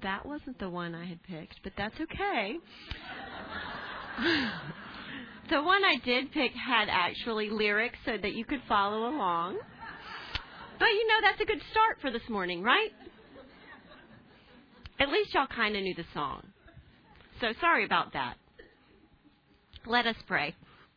that wasn't the one I had picked, but that's okay. The one I did pick had actually lyrics so that you could follow along. But that's a good start for this morning, right? At least y'all kind of knew the song. So sorry about that. Let us pray.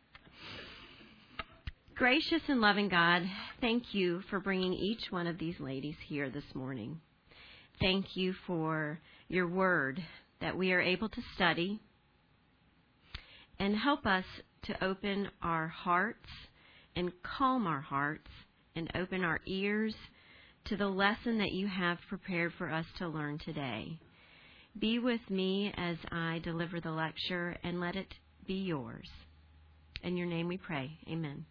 Gracious and loving God, thank you for bringing each one of these ladies here this morning. Thank you for your word that we are able to study, and help us to open our hearts and calm our hearts and open our ears to the lesson that you have prepared for us to learn today. Be with me as I deliver the lecture, and let it be yours. In your name we pray. Amen.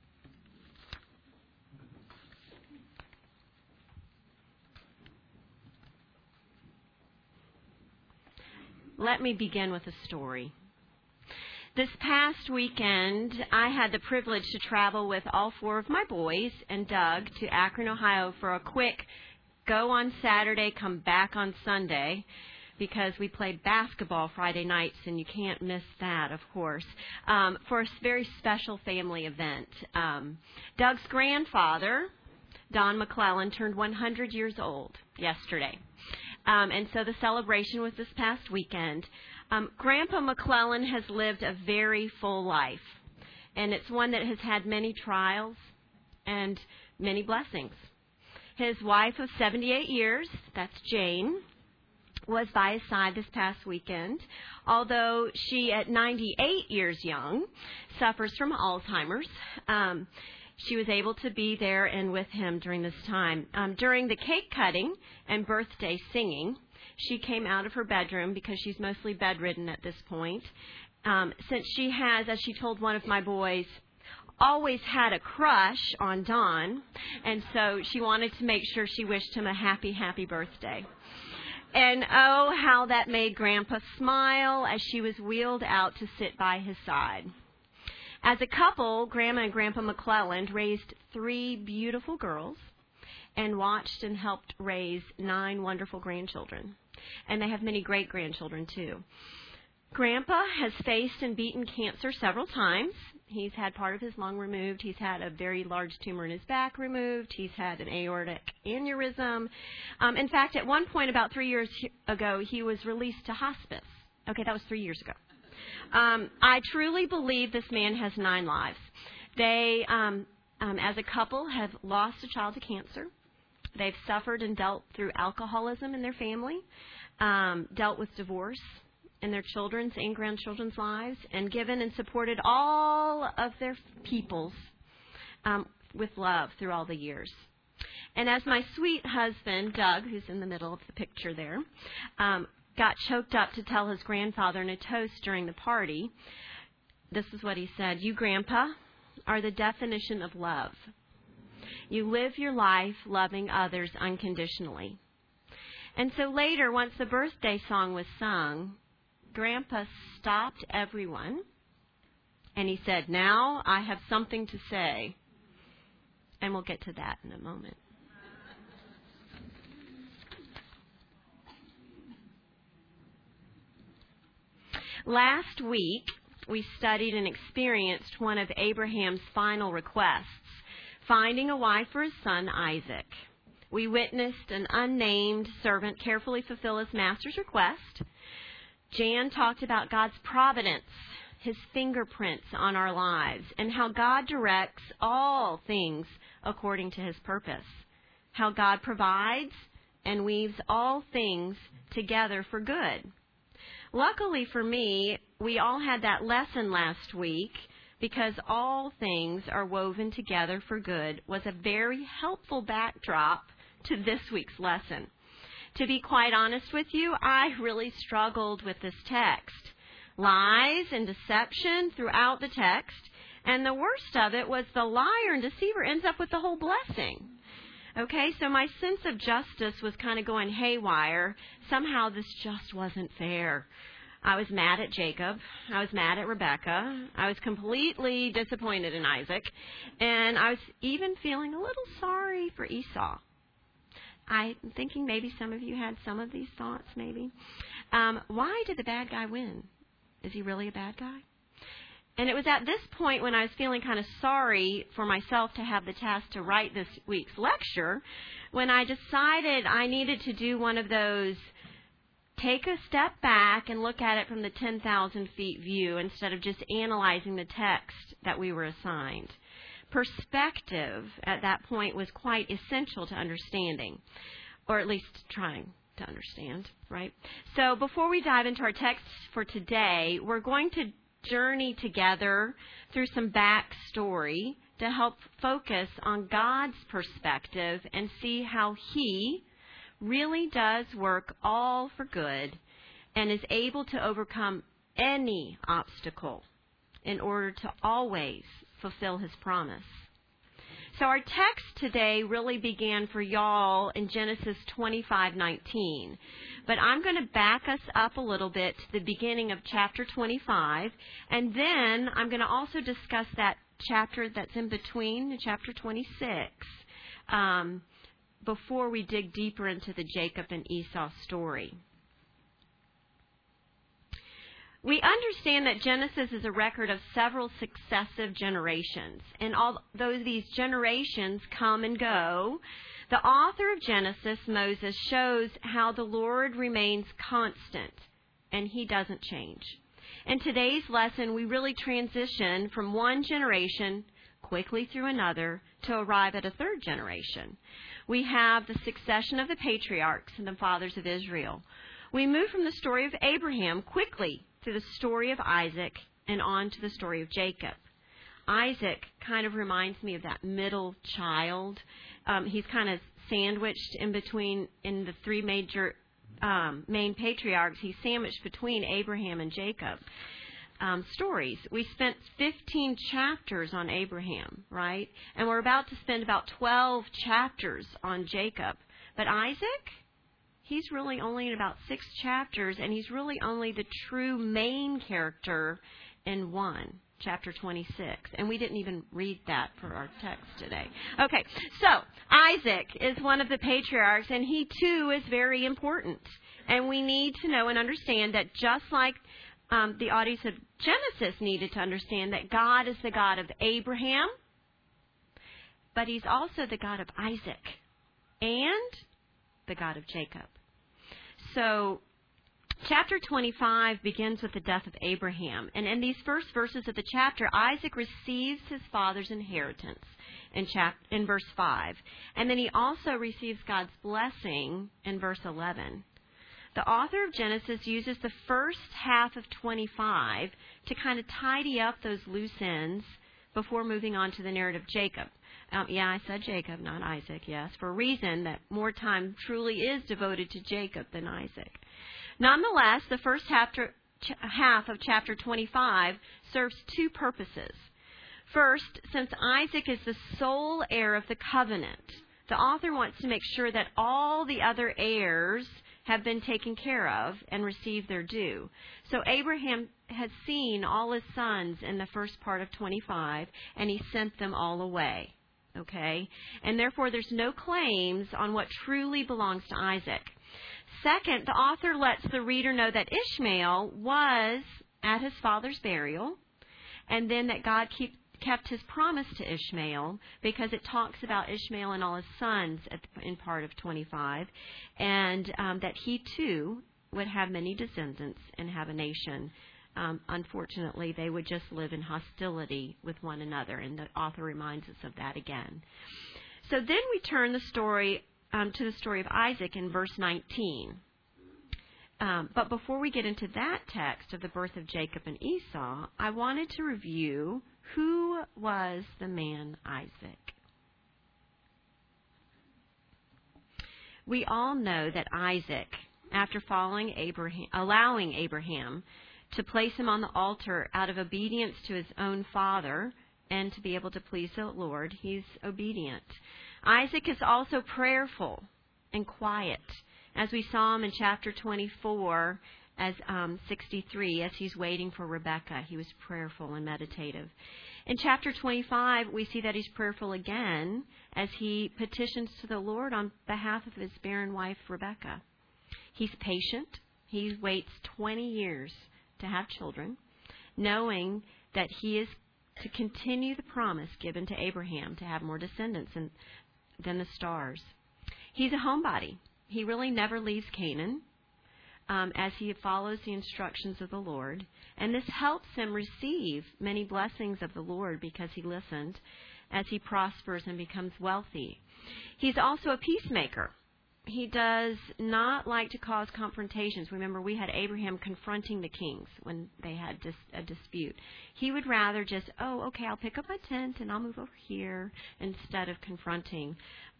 Let me begin with a story. This past weekend, I had the privilege to travel with all 4 of my boys and Doug to Akron, Ohio for a quick go on Saturday, come back on Sunday, because we played basketball Friday nights, and you can't miss that, of course, for a very special family event. Doug's grandfather, Don McClellan, turned 100 years old yesterday. And so the celebration was this past weekend. Grandpa McClellan has lived a very full life, and it's one that has had many trials and many blessings. His wife of 78 years, that's Jane, was by his side this past weekend, although she, at 98 years young, suffers from Alzheimer's. She was able to be there and with him during this time. During the cake cutting and birthday singing, she came out of her bedroom because she's mostly bedridden at this point. Since she has, as she told one of my boys, always had a crush on Don, and so she wanted to make sure she wished him a happy, happy birthday. And oh, how that made Grandpa smile as she was wheeled out to sit by his side. As a couple, Grandma and Grandpa McClelland raised 3 beautiful girls and watched and helped raise 9 wonderful grandchildren. And they have many great-grandchildren, too. Grandpa has faced and beaten cancer several times. He's had part of his lung removed. He's had a very large tumor in his back removed. He's had an aortic aneurysm. In fact, at one point about 3 years ago, he was released to hospice. Okay, that was 3 years ago. I truly believe this man has 9 lives. They, as a couple, have lost a child to cancer. They've suffered and dealt through alcoholism in their family, dealt with divorce in their children's and grandchildren's lives, and given and supported all of their peoples with love through all the years. And as my sweet husband, Doug, who's in the middle of the picture there, got choked up to tell his grandfather in a toast during the party, this is what he said: "You, Grandpa, are the definition of love. You live your life loving others unconditionally." And so later, once the birthday song was sung, Grandpa stopped everyone and he said, "Now I have something to say." And we'll get to that in a moment. Last week, we studied and experienced one of Abraham's final requests, finding a wife for his son Isaac. We witnessed an unnamed servant carefully fulfill his master's request. Jan talked about God's providence, his fingerprints on our lives, and how God directs all things according to his purpose, how God provides and weaves all things together for good. Luckily for me, we all had that lesson last week, because all things are woven together for good was a very helpful backdrop to this week's lesson. To be quite honest with you, I really struggled with this text. Lies and deception throughout the text, and the worst of it was the liar and deceiver ends up with the whole blessing. Okay, so my sense of justice was kind of going haywire. Somehow this just wasn't fair. I was mad at Jacob. I was mad at Rebecca. I was completely disappointed in Isaac. And I was even feeling a little sorry for Esau. I'm thinking maybe some of you had some of these thoughts, maybe. Why did the bad guy win? Is he really a bad guy? And it was at this point when I was feeling kind of sorry for myself to have the task to write this week's lecture, when I decided I needed to do one of those take a step back and look at it from the 10,000 feet view instead of just analyzing the text that we were assigned. Perspective at that point was quite essential to understanding, or at least trying to understand, right? So before we dive into our text for today, we're going to journey together through some backstory to help focus on God's perspective and see how He really does work all for good and is able to overcome any obstacle in order to always fulfill His promise. So our text today really began for y'all in Genesis 25:19. But I'm going to back us up a little bit to the beginning of chapter 25, and then I'm going to also discuss that chapter that's in between, chapter 26, before we dig deeper into the Jacob and Esau story. We understand that Genesis is a record of several successive generations. And although these generations come and go, the author of Genesis, Moses, shows how the Lord remains constant and He doesn't change. In today's lesson, we really transition from one generation quickly through another to arrive at a third generation. We have the succession of the patriarchs and the fathers of Israel. We move from the story of Abraham quickly to the story of Isaac and on to the story of Jacob. Isaac kind of reminds me of that middle child. He's kind of sandwiched in between, in the three major main patriarchs. He's sandwiched between Abraham and Jacob stories. We spent 15 chapters on Abraham, right? And we're about to spend about 12 chapters on Jacob. But Isaac, he's really only in about 6 chapters, and he's really only the true main character in chapter 26. And we didn't even read that for our text today. Okay, so Isaac is one of the patriarchs, and he too is very important. And we need to know and understand that just like the audience of Genesis needed to understand that God is the God of Abraham, but He's also the God of Isaac and the God of Jacob. So chapter 25 begins with the death of Abraham. And in these first verses of the chapter, Isaac receives his father's inheritance in verse 5. And then he also receives God's blessing in verse 11. The author of Genesis uses the first half of 25 to kind of tidy up those loose ends before moving on to the narrative of Jacob. I said Jacob, not Isaac, yes, for a reason that more time truly is devoted to Jacob than Isaac. Nonetheless, the first half of chapter 25 serves two purposes. First, since Isaac is the sole heir of the covenant, the author wants to make sure that all the other heirs have been taken care of and received their due. So Abraham had seen all his sons in the first part of 25, and he sent them all away. Okay? And therefore, there's no claims on what truly belongs to Isaac. Second, the author lets the reader know that Ishmael was at his father's burial, and then that God kept His promise to Ishmael, because it talks about Ishmael and all his sons in part of 25, and that he too would have many descendants and have a nation. Unfortunately, they would just live in hostility with one another, and the author reminds us of that again. So then we turn the story to the story of Isaac in verse 19. But before we get into that text of the birth of Jacob and Esau, I wanted to review who was the man Isaac. We all know that Isaac, after allowing Abraham to place him on the altar out of obedience to his own father and to be able to please the Lord, he's obedient. Isaac is also prayerful and quiet, as we saw him in chapter 24, as 63, as he's waiting for Rebekah. He was prayerful and meditative. In chapter 25, we see that he's prayerful again as he petitions to the Lord on behalf of his barren wife, Rebekah. He's patient. He waits 20 years to have children, knowing that he is to continue the promise given to Abraham to have more descendants than the stars. He's a homebody. He really never leaves Canaan as he follows the instructions of the Lord. And this helps him receive many blessings of the Lord because he listened as he prospers and becomes wealthy. He's also a peacemaker. He does not like to cause confrontations. Remember, we had Abraham confronting the kings when they had a dispute. He would rather just, okay, I'll pick up my tent and I'll move over here, instead of confronting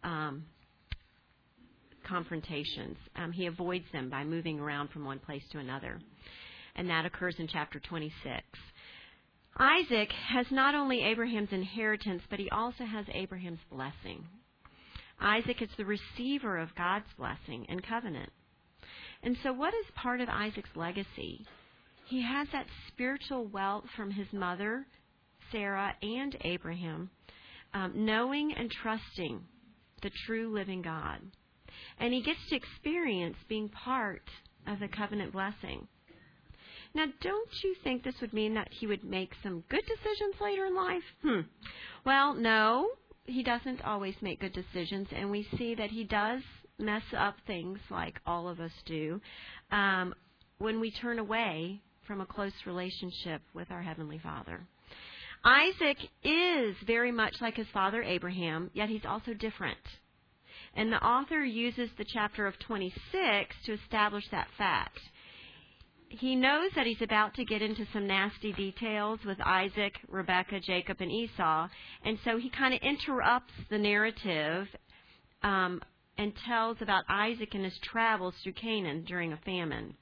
confrontations. He avoids them by moving around from one place to another. And that occurs in chapter 26. Isaac has not only Abraham's inheritance, but he also has Abraham's blessing. Isaac is the receiver of God's blessing and covenant. And so what is part of Isaac's legacy? He has that spiritual wealth from his mother, Sarah, and Abraham, knowing and trusting the true living God. And he gets to experience being part of the covenant blessing. Now, don't you think this would mean that he would make some good decisions later in life? Well, no. He doesn't always make good decisions, and we see that he does mess up things like all of us do when we turn away from a close relationship with our Heavenly Father. Isaac is very much like his father Abraham, yet he's also different. And the author uses the chapter of 26 to establish that fact. He knows that he's about to get into some nasty details with Isaac, Rebekah, Jacob, and Esau. And so he kind of interrupts the narrative and tells about Isaac and his travels through Canaan during a famine.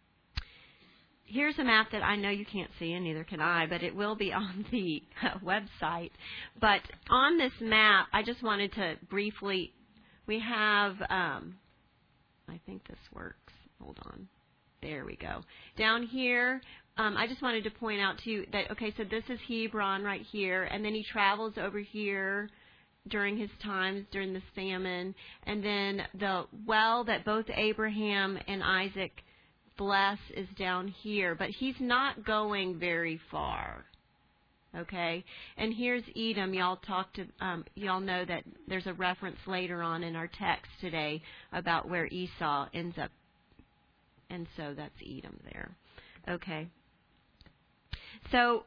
Here's a map that I know you can't see, and neither can I, but it will be on the website. But on this map, I just wanted to briefly, we have, I think this works. Hold on. There we go. Down here, I just wanted to point out to you that, okay, so this is Hebron right here, and then he travels over here during his times during this famine, and then the well that both Abraham and Isaac bless is down here, but he's not going very far. Okay, and here's Edom. Y'all know that there's a reference later on in our text today about where Esau ends up. And so that's Edom there. Okay. So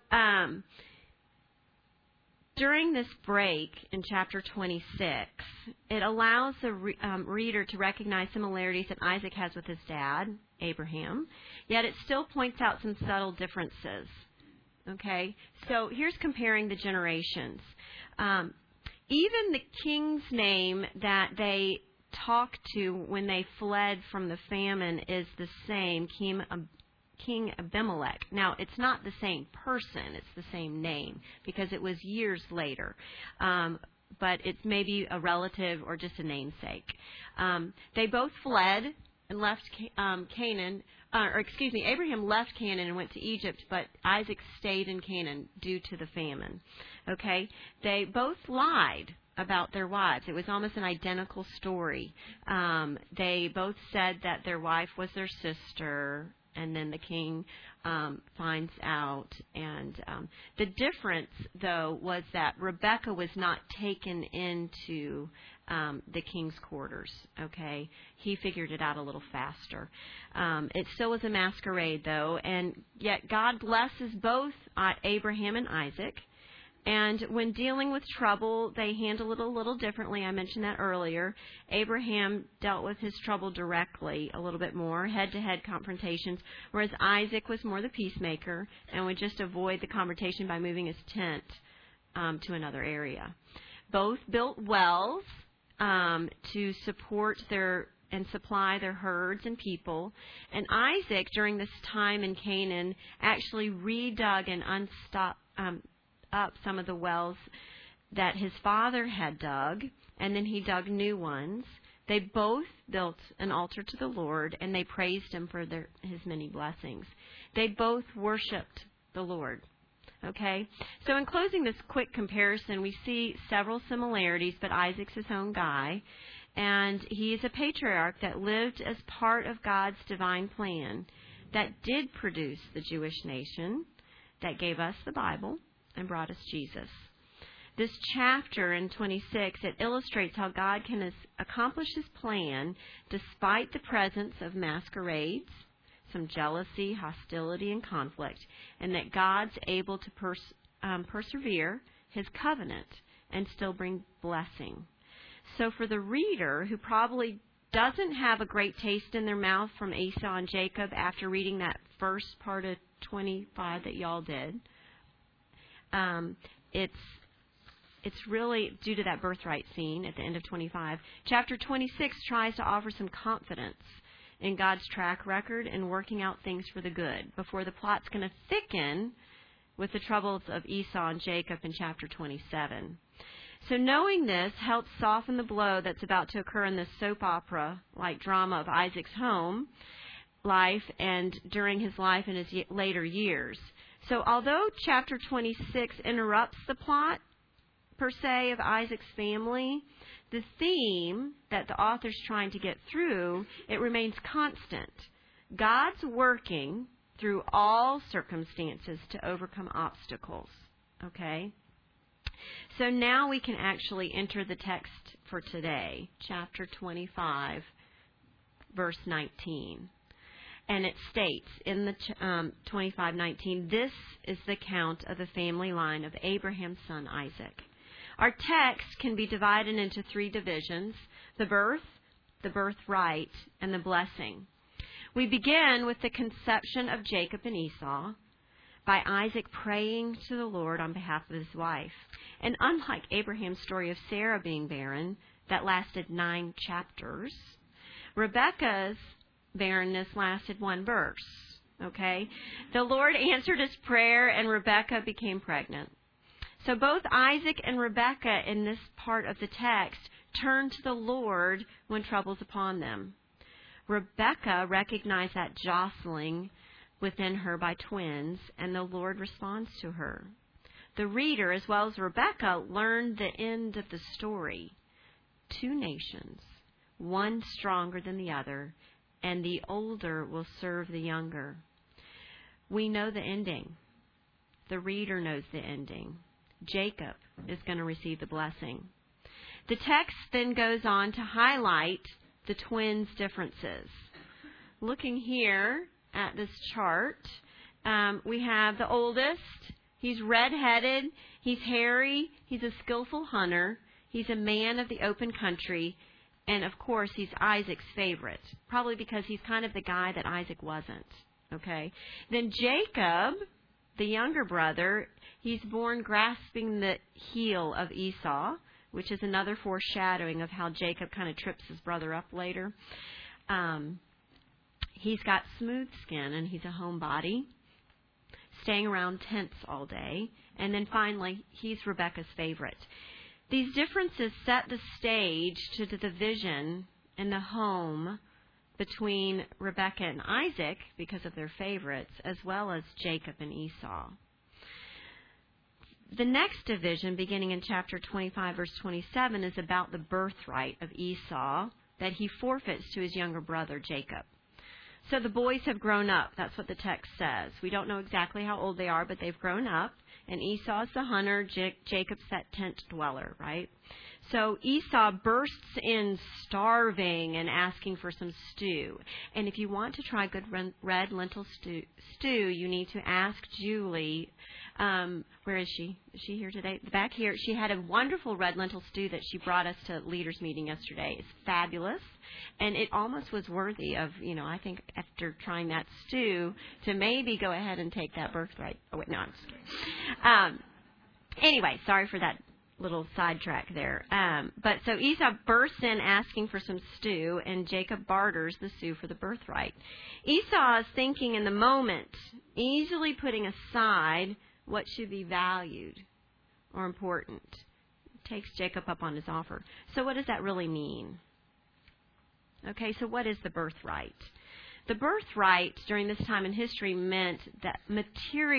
during this break in chapter 26, it allows the reader to recognize similarities that Isaac has with his dad, Abraham, yet it still points out some subtle differences. Okay. So here's comparing the generations. Even the king's name that they talked to when they fled from the famine is the same, King Abimelech. Now, it's not the same person, it's the same name, because it was years later. But it's maybe a relative or just a namesake. They both fled and left Canaan, Abraham left Canaan and went to Egypt, but Isaac stayed in Canaan due to the famine. Okay? They both lied about their wives. It was almost an identical story. They both said that their wife was their sister, and then the king finds out. And the difference, though, was that Rebekah was not taken into the king's quarters. Okay, he figured it out a little faster. It still was a masquerade, though, and yet God blesses both Abraham and Isaac. And when dealing with trouble, they handle it a little differently. I mentioned that earlier. Abraham dealt with his trouble directly a little bit more, head-to-head confrontations, whereas Isaac was more the peacemaker and would just avoid the confrontation by moving his tent to another area. Both built wells to support and supply their herds and people. And Isaac, during this time in Canaan, actually redug and up some of the wells that his father had dug, and then he dug new ones. They both built an altar to the Lord, and they praised him for his many blessings. They both worshipped the Lord. Okay? So in closing this quick comparison, we see several similarities, but Isaac's his own guy. And he is a patriarch that lived as part of God's divine plan that did produce the Jewish nation, that gave us the Bible, and brought us Jesus. This chapter in 26, it illustrates how God can accomplish His plan despite the presence of masquerades, some jealousy, hostility, and conflict, and that God's able to persevere His covenant and still bring blessing. So for the reader who probably doesn't have a great taste in their mouth from Esau and Jacob after reading that first part of 25 that y'all did, it's really due to that birthright scene at the end of 25. Chapter 26 tries to offer some confidence in God's track record and working out things for the good before the plot's going to thicken with the troubles of Esau and Jacob in chapter 27. So knowing this helps soften the blow that's about to occur in this soap opera-like drama of Isaac's home life and during his life in his later years. So although chapter 26 interrupts the plot, per se, of Isaac's family, the theme that the author's trying to get through, it remains constant. God's working through all circumstances to overcome obstacles. Okay? So now we can actually enter the text for today, chapter 25, verse 19. And it states in the 25:19, this is the account of the family line of Abraham's son Isaac. Our text can be divided into three divisions: the birth, the birthright, and the blessing. We begin with the conception of Jacob and Esau by Isaac praying to the Lord on behalf of his wife. And unlike Abraham's story of Sarah being barren, that lasted 9 chapters, Rebekah's barrenness lasted 1 verse. Okay? The Lord answered his prayer and Rebekah became pregnant. So both Isaac and Rebekah in this part of the text turn to the Lord when trouble's upon them. Rebekah recognized that jostling within her by twins, and the Lord responds to her. The reader, as well as Rebekah, learned the end of the story. 2 nations, one stronger than the other, and the older will serve the younger. We know the ending. The reader knows the ending. Jacob is going to receive the blessing. The text then goes on to highlight the twins' differences. Looking here at this chart, we have the oldest. He's red-headed. He's hairy. He's a skillful hunter. He's a man of the open country. And, of course, he's Isaac's favorite, probably because he's kind of the guy that Isaac wasn't. Okay? Then Jacob, the younger brother, he's born grasping the heel of Esau, which is another foreshadowing of how Jacob kind of trips his brother up later. He's got smooth skin, and he's a homebody, staying around tents all day. And then finally, he's Rebekah's favorite. These differences set the stage to the division in the home between Rebekah and Isaac because of their favorites, as well as Jacob and Esau. The next division, beginning in chapter 25, verse 27, is about the birthright of Esau that he forfeits to his younger brother, Jacob. So the boys have grown up. That's what the text says. We don't know exactly how old they are, but they've grown up. And Esau's the hunter, Jacob's that tent dweller, right? So Esau bursts in starving and asking for some stew. And if you want to try good red lentil stew, you need to ask Julie. Where is she? Is she here today? Back here. She had a wonderful red lentil stew that she brought us to leaders meeting yesterday. It's fabulous. And it almost was worthy of, I think after trying that stew, to maybe go ahead and take that birthright. Oh, wait, no, I'm just kidding. Anyway, sorry for that little sidetrack there. But so Esau bursts in asking for some stew, and Jacob barters the stew for the birthright. Esau is thinking in the moment, easily putting aside what should be valued or important. Takes Jacob up on his offer. So what does that really mean? Okay, so what is the birthright? The birthright during this time in history meant that material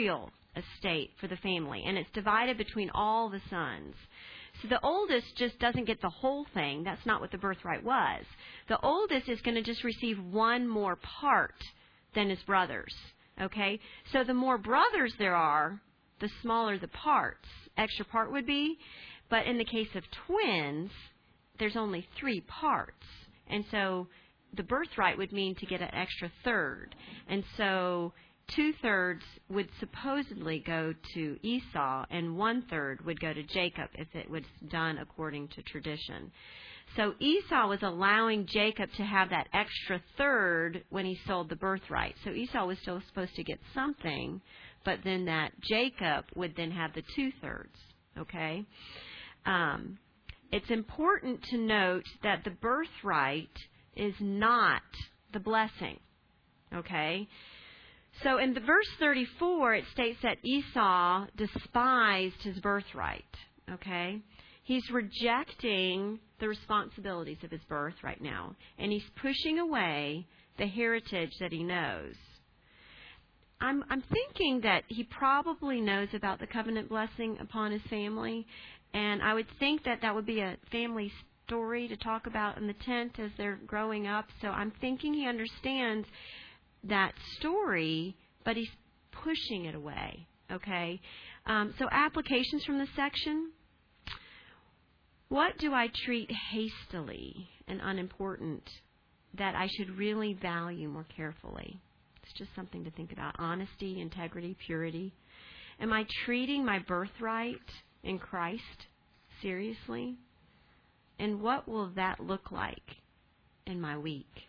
estate for the family, and it's divided between all the sons. So the oldest just doesn't get the whole thing. That's not what the birthright was. The oldest is going to just receive one more part than his brothers. Okay? So the more brothers there are, the smaller the extra part would be. But in the case of twins, there's only 3 parts. And so the birthright would mean to get an extra third. And so 2/3 would supposedly go to Esau, and 1/3 would go to Jacob if it was done according to tradition. So Esau was allowing Jacob to have that extra third when he sold the birthright. So Esau was still supposed to get something, but then that Jacob would then have the 2/3. Okay? It's important to note that the birthright is not the blessing. Okay? So in the verse 34, it states that Esau despised his birthright. Okay? He's rejecting the responsibilities of his birth right now, and he's pushing away the heritage that he knows. I'm thinking that he probably knows about the covenant blessing upon his family, and I would think that that would be a family story to talk about in the tent as they're growing up. So I'm thinking he understands that story, but he's pushing it away. Okay? So applications from this section. What do I treat hastily and unimportant that I should really value more carefully? It's just something to think about. Honesty, integrity, purity. Am I treating my birthright in Christ seriously? And what will that look like in my week?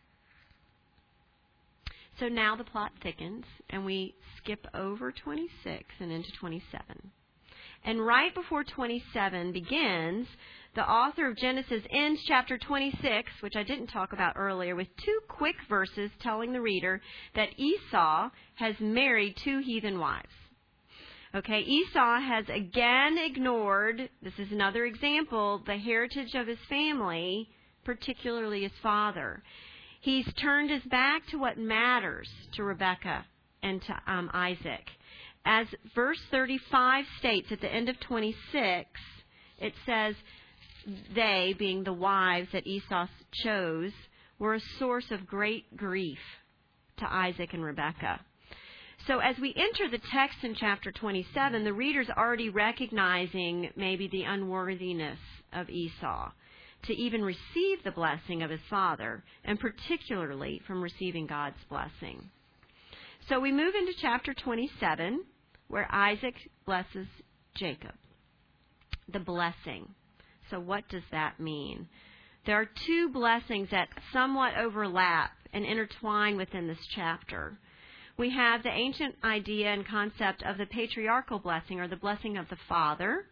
So now the plot thickens, and we skip over 26 and into 27. And right before 27 begins, the author of Genesis ends chapter 26, which I didn't talk about earlier, with 2 quick verses telling the reader that Esau has married 2 heathen wives. Okay, Esau has again ignored, this is another example, the heritage of his family, particularly his father. He's turned his back to what matters to Rebekah and to Isaac. As verse 35 states at the end of 26, it says, they, being the wives that Esau chose, were a source of great grief to Isaac and Rebekah. So as we enter the text in chapter 27, the reader's already recognizing maybe the unworthiness of Esau to even receive the blessing of his father, and particularly from receiving God's blessing. So we move into chapter 27, where Isaac blesses Jacob. The blessing. So what does that mean? There are 2 blessings that somewhat overlap and intertwine within this chapter. We have the ancient idea and concept of the patriarchal blessing, or the blessing of the father.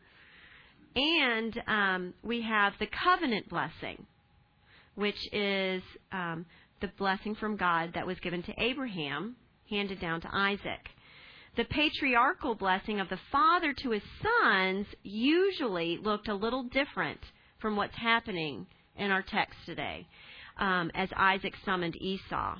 And we have the covenant blessing, which is the blessing from God that was given to Abraham, handed down to Isaac. The patriarchal blessing of the father to his sons usually looked a little different from what's happening in our text today, as Isaac summoned Esau.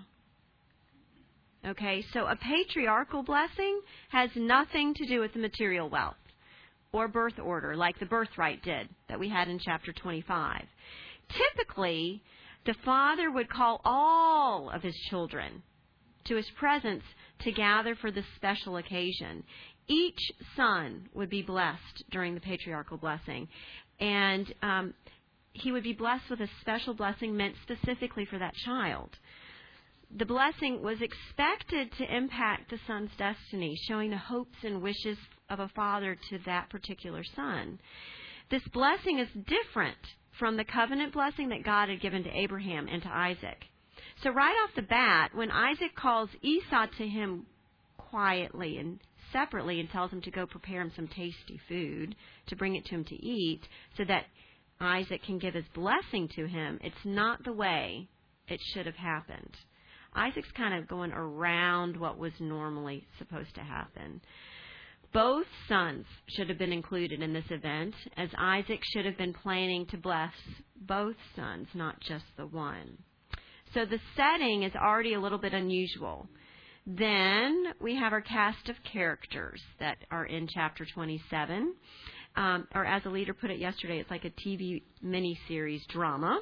Okay, so a patriarchal blessing has nothing to do with the material wealth or birth order, like the birthright did that we had in chapter 25. Typically, the father would call all of his children to his presence to gather for this special occasion. Each son would be blessed during the patriarchal blessing, and he would be blessed with a special blessing meant specifically for that child. The blessing was expected to impact the son's destiny, showing the hopes and wishes of a father to that particular son. This blessing is different from the covenant blessing that God had given to Abraham and to Isaac. So right off the bat, when Isaac calls Esau to him quietly and separately and tells him to go prepare him some tasty food to bring it to him to eat so that Isaac can give his blessing to him, it's not the way it should have happened. Isaac's kind of going around what was normally supposed to happen. Both sons should have been included in this event, as Isaac should have been planning to bless both sons, not just the one. So the setting is already a little bit unusual. Then we have our cast of characters that are in chapter 27. Or as a leader put it yesterday, it's like a TV miniseries drama.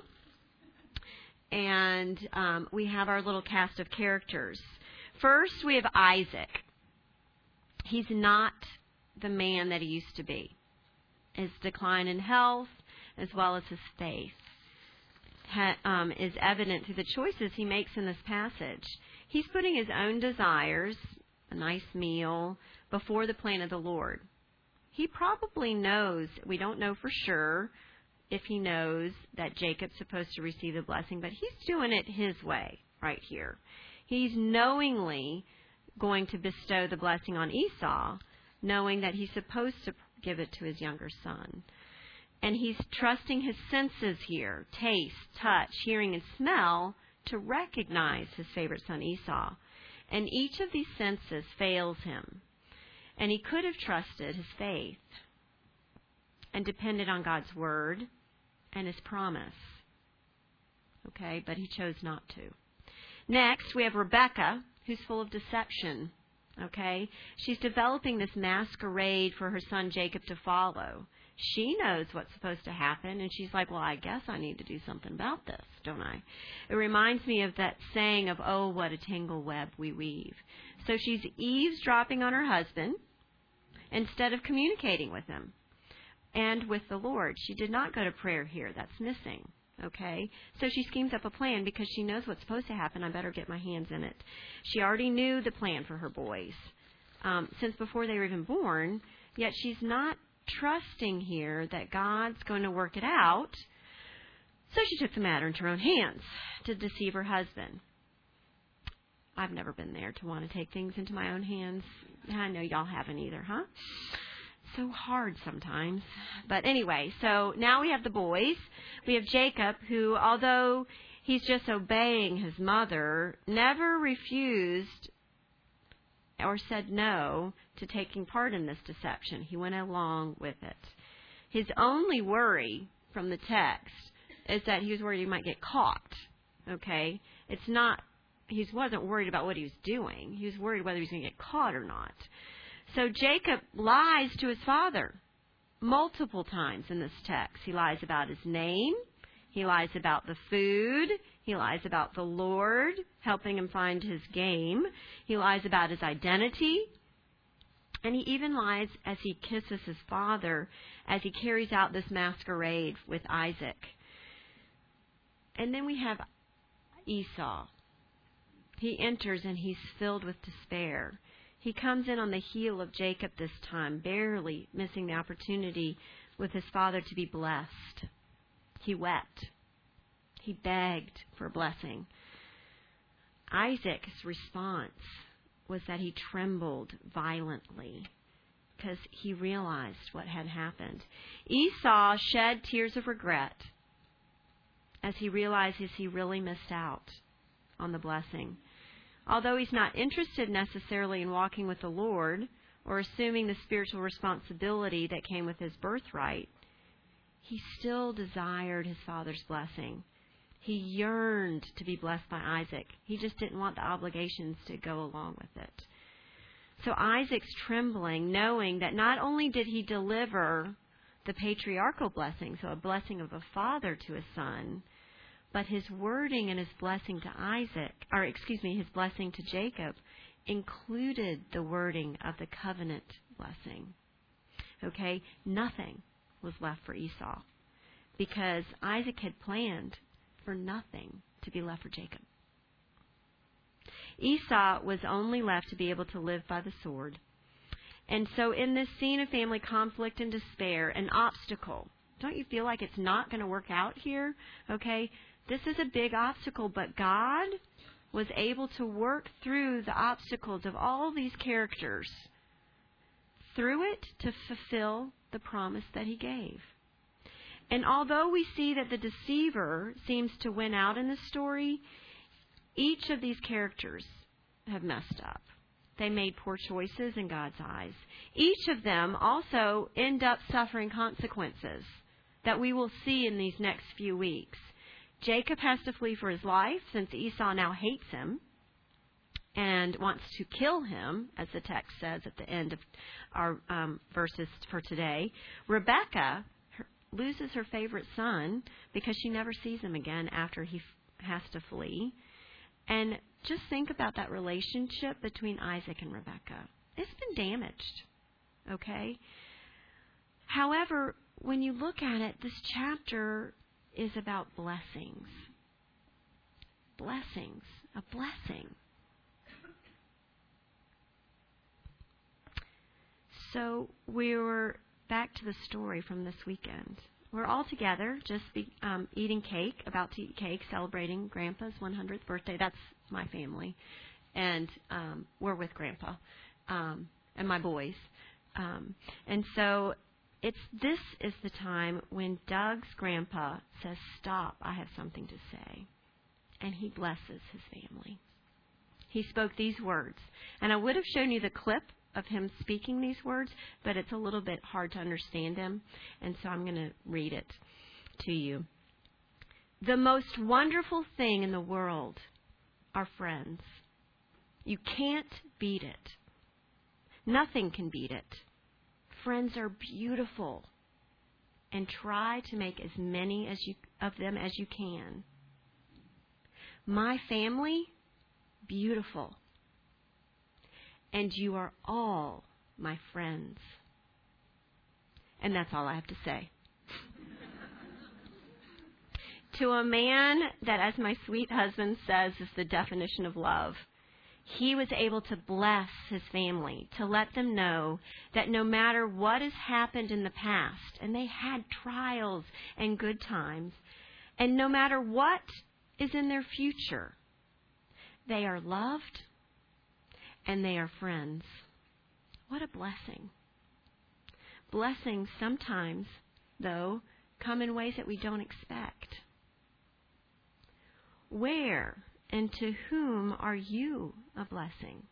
And we have our little cast of characters. First, we have Isaac. He's not the man that he used to be. His decline in health, as well as his faith, is evident through the choices he makes in this passage. He's putting his own desires, a nice meal, before the plan of the Lord. He probably knows, we don't know for sure if he knows that Jacob's supposed to receive the blessing, but he's doing it his way right here. He's knowingly going to bestow the blessing on Esau, knowing that he's supposed to give it to his younger son. And he's trusting his senses here, taste, touch, hearing, and smell, to recognize his favorite son Esau. And each of these senses fails him. And he could have trusted his faith and depended on God's word and his promise. Okay, but he chose not to. Next, we have Rebekah, who's full of deception. Okay, she's developing this masquerade for her son Jacob to follow. She knows what's supposed to happen, and she's like, well, I guess I need to do something about this, don't I? It reminds me of that saying of, oh, what a tangle web we weave. So she's eavesdropping on her husband instead of communicating with him and with the Lord. She did not go to prayer here. That's missing. Okay, so she schemes up a plan because she knows what's supposed to happen. I better get my hands in it. She already knew the plan for her boys since before they were even born, yet she's not trusting here that God's going to work it out. So she took the matter into her own hands to deceive her husband. I've never been there to want to take things into my own hands. I know y'all haven't either, huh? So hard sometimes. But anyway, so now we have the boys. We have Jacob, who, although he's just obeying his mother, never refused or said no to taking part in this deception. He went along with it. His only worry from the text is that he was worried he might get caught. Okay? It's not, he wasn't worried about what he was doing. He was worried whether he was going to get caught or not. So Jacob lies to his father multiple times in this text. He lies about his name. He lies about the food. He lies about the Lord helping him find his game. He lies about his identity. And he even lies as he kisses his father as he carries out this masquerade with Isaac. And then we have Esau. He enters and he's filled with despair. He comes in on the heel of Jacob this time, barely missing the opportunity with his father to be blessed. He wept. He begged for a blessing. Isaac's response was that he trembled violently because he realized what had happened. Esau shed tears of regret as he realizes he really missed out on the blessing. Although he's not interested necessarily in walking with the Lord or assuming the spiritual responsibility that came with his birthright, he still desired his father's blessing. He yearned to be blessed by Isaac. He just didn't want the obligations to go along with it. So Isaac's trembling, knowing that not only did he deliver the patriarchal blessing, so a blessing of a father to his son, but his wording and his blessing to his blessing to Jacob included the wording of the covenant blessing. Okay? Nothing was left for Esau because Isaac had planned for nothing to be left for Jacob. Esau was only left to be able to live by the sword. And so in this scene of family conflict and despair, an obstacle, don't you feel like it's not going to work out here? Okay? This is a big obstacle, but God was able to work through the obstacles of all these characters through it to fulfill the promise that he gave. And although we see that the deceiver seems to win out in this story, each of these characters have messed up. They made poor choices in God's eyes. Each of them also end up suffering consequences that we will see in these next few weeks. Jacob has to flee for his life since Esau now hates him. and wants to kill him, as the text says at the end of our verses for today. Rebecca loses her favorite son because she never sees him again after he has to flee. And just think about that relationship between Isaac and Rebecca. It's been damaged, okay? However, when you look at it, this chapter is about blessings. Blessings. A blessing. So we're back to the story from this weekend. We're all together, just eating cake, about to eat cake, celebrating Grandpa's 100th birthday. That's my family. And we're with Grandpa and my boys. And so this is the time when Doug's grandpa says, "Stop, I have something to say." And he blesses his family. He spoke these words. And I would have shown you the clip of him speaking these words, but it's a little bit hard to understand them. And so I'm going to read it to you. "The most wonderful thing in the world are friends. You can't beat it. Nothing can beat it. Friends are beautiful, and try to make as many of them as you can. My family, beautiful, and you are all my friends." And that's all I have to say. To a man that, as my sweet husband says, is the definition of love, he was able to bless his family, to let them know that no matter what has happened in the past, and they had trials and good times, and no matter what is in their future, they are loved and they are friends. What a blessing. Blessings sometimes, though, come in ways that we don't expect. Where and to whom are you a blessing?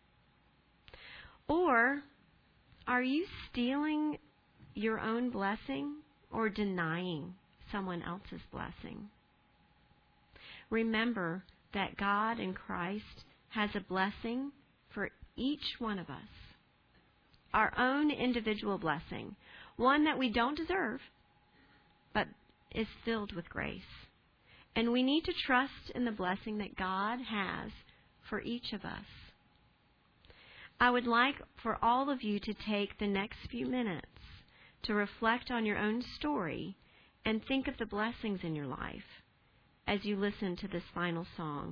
Or are you stealing your own blessing or denying someone else's blessing? Remember that God in Christ has a blessing for each one of us. Our own individual blessing, one that we don't deserve, but is filled with grace. And we need to trust in the blessing that God has for each of us. I would like for all of you to take the next few minutes to reflect on your own story and think of the blessings in your life as you listen to this final song.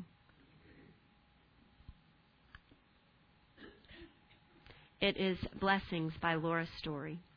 It is Blessings by Laura Story.